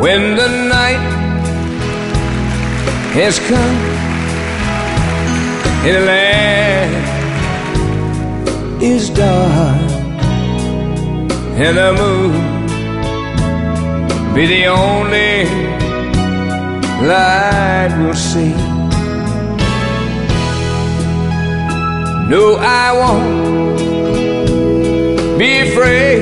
when the night has come and the land is dark and the moon be the only light we'll see. No, I won't be afraid